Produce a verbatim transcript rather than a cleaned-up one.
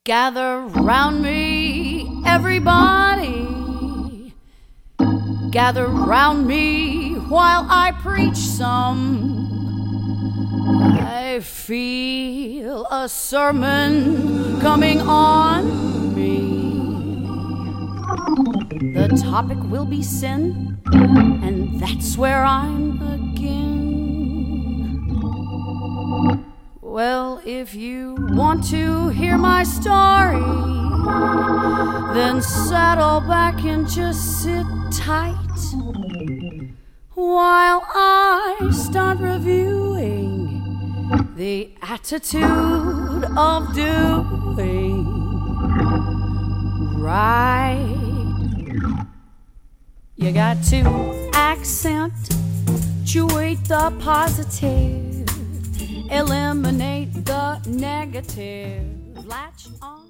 Gather round me, everybody. Gather round me while I preach some. I feel a sermon coming on me. The topic will be sin, and that's where I'm again. Well, if you want to hear my story, then settle back and just sit tight while I start reviewing the attitude of doing right. You got to accentuate the positive, eliminate the negative. Latch on.